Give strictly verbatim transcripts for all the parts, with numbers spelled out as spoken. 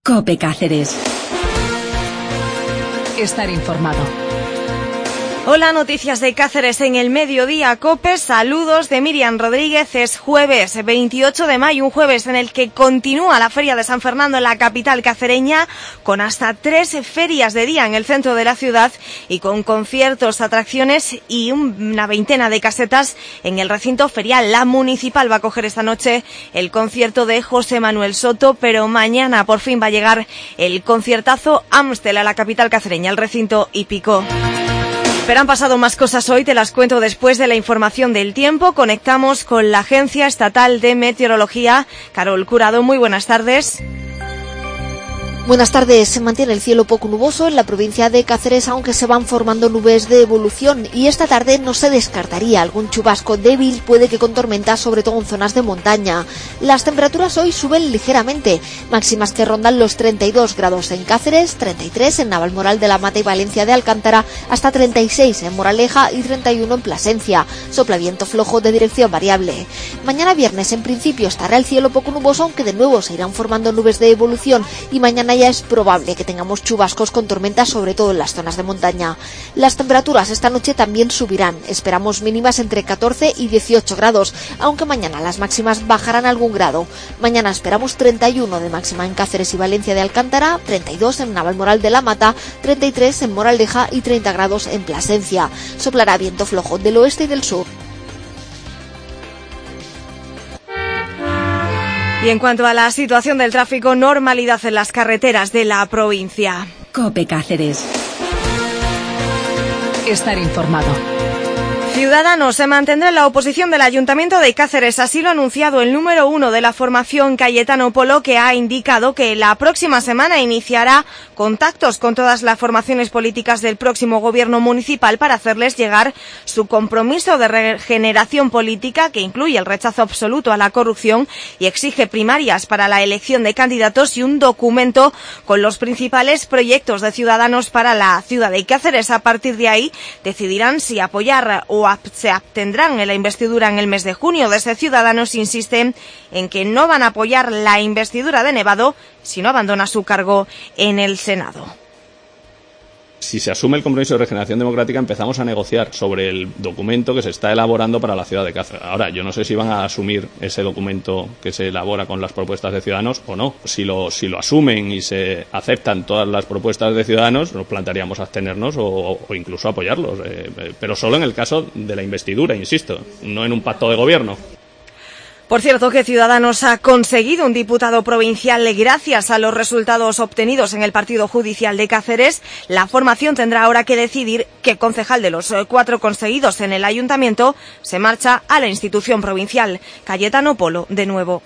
COPE Cáceres. Estar informado. Hola, noticias de Cáceres en el mediodía COPE. Saludos de Miriam Rodríguez. Es jueves veintiocho de mayo, un jueves en el que continúa la Feria de San Fernando en la capital cacereña, con hasta tres ferias de día en el centro de la ciudad y con conciertos, atracciones y una veintena de casetas en el recinto ferial. La municipal va a coger esta noche el concierto de José Manuel Soto, pero mañana por fin va a llegar el conciertazo Amstel a la capital cacereña, el recinto hípico. Pero han pasado más cosas hoy, te las cuento después de la información del tiempo. Conectamos con la Agencia Estatal de Meteorología. Carol Curado, muy buenas tardes. Buenas tardes. Se mantiene el cielo poco nuboso en la provincia de Cáceres, aunque se van formando nubes de evolución, y esta tarde no se descartaría algún chubasco débil, puede que con tormentas, sobre todo en zonas de montaña. Las temperaturas hoy suben ligeramente, máximas que rondan los treinta y dos grados en Cáceres, treinta y tres en Navalmoral de la Mata y Valencia de Alcántara, hasta treinta y seis en Moraleja y treinta y uno en Plasencia. Sopla viento flojo de dirección variable. Mañana viernes en principio estará el cielo poco nuboso, aunque de nuevo se irán formando nubes de evolución, y mañana ya es probable que tengamos chubascos con tormentas, sobre todo en las zonas de montaña. Las temperaturas esta noche también subirán, esperamos mínimas entre catorce y dieciocho grados, aunque mañana las máximas bajarán algún grado. Mañana esperamos treinta y uno de máxima en Cáceres y Valencia de Alcántara, treinta y dos en Navalmoral de la Mata, treinta y tres en Moraleja y treinta grados en Plasencia. Soplará viento flojo del oeste y del sur. Y en cuanto a la situación del tráfico, normalidad en las carreteras de la provincia. COPE Cáceres. Estar informado. Ciudadanos se mantendrá en la oposición del Ayuntamiento de Cáceres, así lo ha anunciado el número uno de la formación, Cayetano Polo, que ha indicado que la próxima semana iniciará contactos con todas las formaciones políticas del próximo gobierno municipal para hacerles llegar su compromiso de regeneración política, que incluye el rechazo absoluto a la corrupción y exige primarias para la elección de candidatos y un documento con los principales proyectos de Ciudadanos para la ciudad de Cáceres. A partir de ahí decidirán si apoyar o se abstendrán en la investidura en el mes de junio. Desde Ciudadanos insisten en que no van a apoyar la investidura de Nevado si no abandona su cargo en el Senado. Si se asume el compromiso de regeneración democrática, empezamos a negociar sobre el documento que se está elaborando para la ciudad de Cáceres. Ahora, yo no sé si van a asumir ese documento que se elabora con las propuestas de Ciudadanos o no. Si lo, si lo asumen y se aceptan todas las propuestas de Ciudadanos, nos plantearíamos abstenernos o, o incluso apoyarlos. Eh, pero solo en el caso de la investidura, insisto, no en un pacto de gobierno. Por cierto, que Ciudadanos ha conseguido un diputado provincial gracias a los resultados obtenidos en el partido judicial de Cáceres. La formación tendrá ahora que decidir qué concejal de los cuatro conseguidos en el ayuntamiento se marcha a la institución provincial. Cayetano Polo, de nuevo.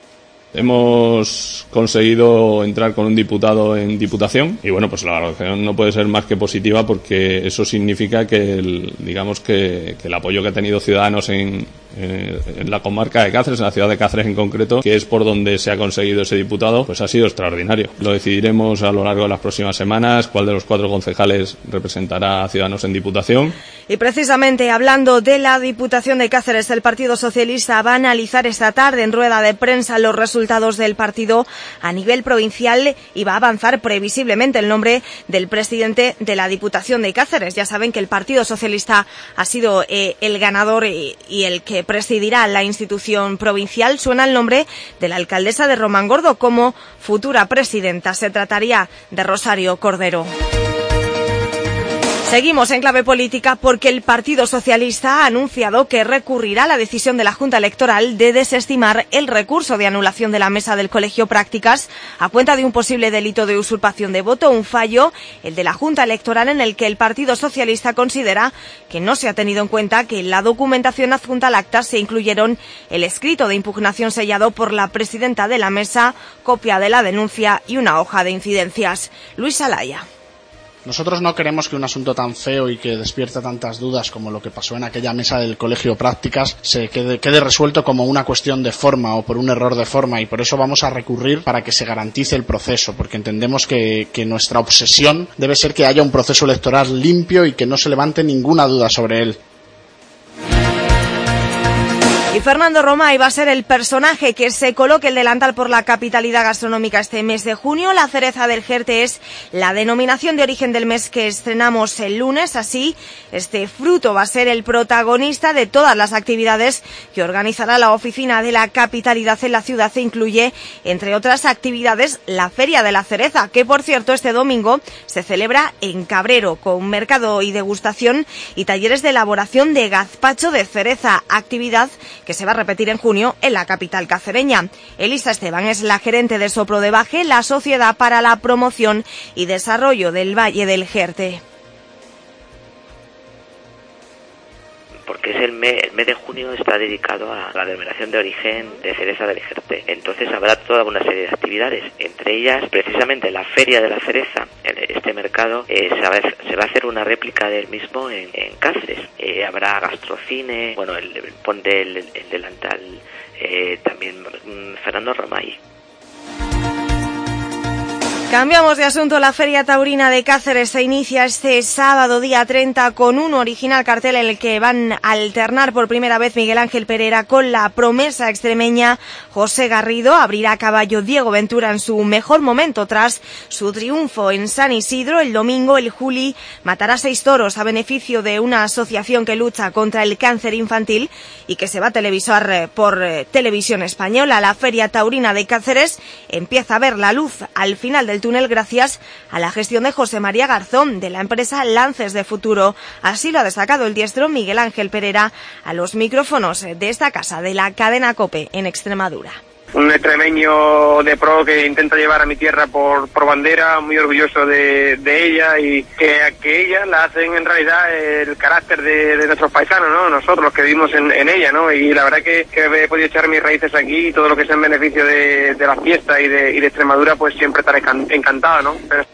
Hemos conseguido entrar con un diputado en Diputación y bueno, pues la valoración no puede ser más que positiva, porque eso significa que el, digamos que, que el apoyo que ha tenido Ciudadanos en, eh, en la comarca de Cáceres, en la ciudad de Cáceres en concreto, que es por donde se ha conseguido ese diputado, pues ha sido extraordinario. Lo decidiremos a lo largo de las próximas semanas, cuál de los cuatro concejales representará a Ciudadanos en Diputación. Y precisamente hablando de la Diputación de Cáceres, el Partido Socialista va a analizar esta tarde en rueda de prensa los resultados del partido a nivel provincial y va a avanzar previsiblemente el nombre del presidente de la Diputación de Cáceres. Ya saben que el Partido Socialista ha sido eh, el ganador y, y el que presidirá la institución provincial. Suena el nombre de la alcaldesa de Romangordo como futura presidenta. Se trataría de Rosario Cordero. Seguimos en clave política porque el Partido Socialista ha anunciado que recurrirá a la decisión de la Junta Electoral de desestimar el recurso de anulación de la mesa del Colegio Prácticas a cuenta de un posible delito de usurpación de voto, un fallo, el de la Junta Electoral, en el que el Partido Socialista considera que no se ha tenido en cuenta que en la documentación adjunta al acta se incluyeron el escrito de impugnación sellado por la presidenta de la mesa, copia de la denuncia y una hoja de incidencias. Luis Alaya. Nosotros no queremos que un asunto tan feo y que despierta tantas dudas como lo que pasó en aquella mesa del Colegio Prácticas se quede, quede resuelto como una cuestión de forma o por un error de forma, y por eso vamos a recurrir para que se garantice el proceso, porque entendemos que, que nuestra obsesión debe ser que haya un proceso electoral limpio y que no se levante ninguna duda sobre él. Y Fernando Romay va a ser el personaje que se coloque el delantal por la capitalidad gastronómica este mes de junio. La cereza del Jerte es la denominación de origen del mes que estrenamos el lunes. Así, este fruto va a ser el protagonista de todas las actividades que organizará la oficina de la capitalidad en la ciudad e incluye, entre otras actividades, la Feria de la Cereza, que por cierto este domingo se celebra en Cabrero, con mercado y degustación y talleres de elaboración de gazpacho de cereza, actividad que se va a repetir en junio en la capital cacereña. Elisa Esteban es la gerente de Sopro de Baje, la Sociedad para la Promoción y Desarrollo del Valle del Jerte. Porque es el mes, el mes de junio está dedicado a la denominación de origen de cereza del Jerte. Entonces habrá toda una serie de actividades, entre ellas precisamente la Feria de la Cereza. En este mercado eh, se, va, se va a hacer una réplica del mismo en, en Cáceres. Eh, habrá gastrocine, bueno, el, el ponte el, el delantal, eh, también Fernando Romay. Cambiamos de asunto. La Feria Taurina de Cáceres se inicia este sábado día treinta con un original cartel en el que van a alternar por primera vez Miguel Ángel Pereira con la promesa extremeña José Garrido. Abrirá a caballo Diego Ventura en su mejor momento tras su triunfo en San Isidro. El domingo el Juli matará seis toros a beneficio de una asociación que lucha contra el cáncer infantil y que se va a televisar por Televisión Española. La Feria Taurina de Cáceres empieza a ver la luz al final del túnel gracias a la gestión de José María Garzón de la empresa Lances de Futuro. Así lo ha destacado el diestro Miguel Ángel Pereira a los micrófonos de esta casa de la cadena COPE en Extremadura. Un extremeño de pro que intenta llevar a mi tierra por, por bandera, muy orgulloso de, de ella y que, que ella la hacen en realidad el carácter de, de nuestros paisanos, ¿no? Nosotros los que vivimos en, en ella, ¿no? Y la verdad que, que he podido echar mis raíces aquí y todo lo que sea en beneficio de, de la fiesta y de, y de Extremadura, pues siempre estaré encantado, ¿no? Pero...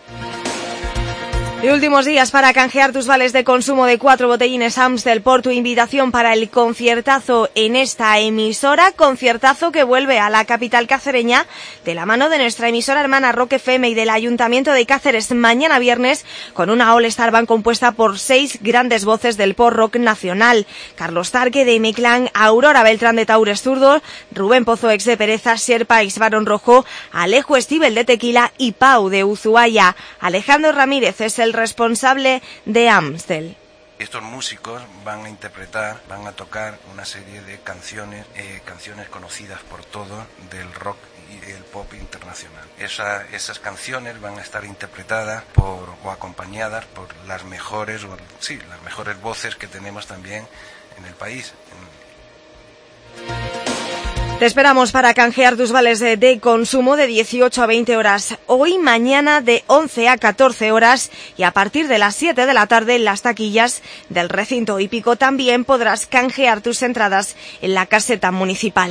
Y últimos días para canjear tus vales de consumo de cuatro botellines Amstel por tu invitación para el conciertazo en esta emisora. Conciertazo que vuelve a la capital cacereña de la mano de nuestra emisora hermana Rock F M y del Ayuntamiento de Cáceres mañana viernes con una All Star Band compuesta por seis grandes voces del pop rock nacional. Carlos Tarque de M-Clan, Aurora Beltrán de Taures Zurdo, Rubén Pozo ex de Pereza, Sherpa ex Barón Rojo, Alejo Estíbel de Tequila y Pau de Uzuaya. Alejandro Ramírez es el el responsable de Amstel. Estos músicos van a interpretar, van a tocar una serie de canciones, eh, canciones conocidas por todos del rock y el pop internacional. Esa, esas canciones van a estar interpretadas por o acompañadas por las mejores, o, sí, las mejores voces que tenemos también en el país. Te esperamos para canjear tus vales de, de consumo de dieciocho a veinte horas hoy, mañana de once a catorce horas y a partir de las siete de la tarde en las taquillas del recinto hípico. También podrás canjear tus entradas en la caseta municipal.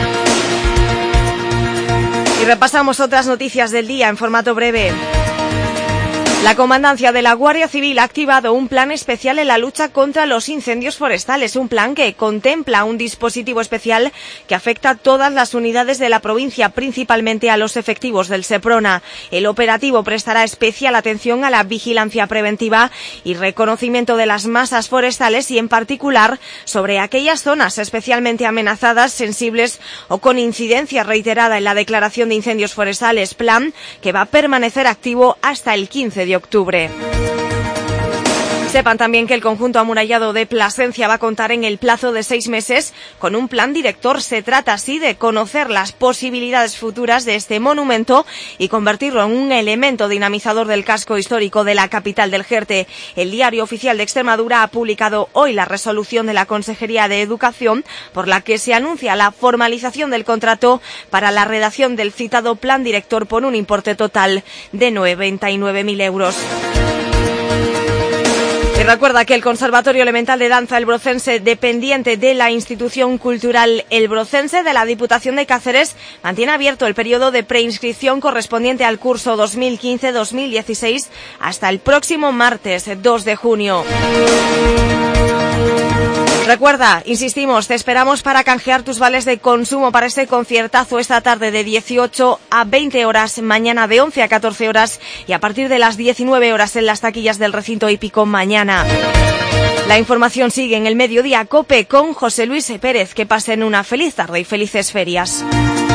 Y repasamos otras noticias del día en formato breve. La Comandancia de la Guardia Civil ha activado un plan especial en la lucha contra los incendios forestales, un plan que contempla un dispositivo especial que afecta a todas las unidades de la provincia, principalmente a los efectivos del Seprona. El operativo prestará especial atención a la vigilancia preventiva y reconocimiento de las masas forestales y en particular sobre aquellas zonas especialmente amenazadas, sensibles o con incidencia reiterada en la declaración de incendios forestales, plan que va a permanecer activo hasta el quince de octubre. Sepan también que el conjunto amurallado de Plasencia va a contar en el plazo de seis meses con un plan director. Se trata así de conocer las posibilidades futuras de este monumento y convertirlo en un elemento dinamizador del casco histórico de la capital del Jerte. El Diario Oficial de Extremadura ha publicado hoy la resolución de la Consejería de Educación por la que se anuncia la formalización del contrato para la redacción del citado plan director por un importe total de noventa y nueve mil euros. Y recuerda que el Conservatorio Elemental de Danza El Brocense, dependiente de la institución cultural El Brocense de la Diputación de Cáceres, mantiene abierto el periodo de preinscripción correspondiente al curso dos mil quince dos mil dieciséis hasta el próximo martes dos de junio. Recuerda, insistimos, te esperamos para canjear tus vales de consumo para este conciertazo esta tarde de dieciocho a veinte horas, mañana de once a catorce horas y a partir de las diecinueve horas en las taquillas del recinto hípico mañana. La información sigue en el Mediodía COPE con José Luis Pérez. Que pasen una feliz tarde y felices ferias.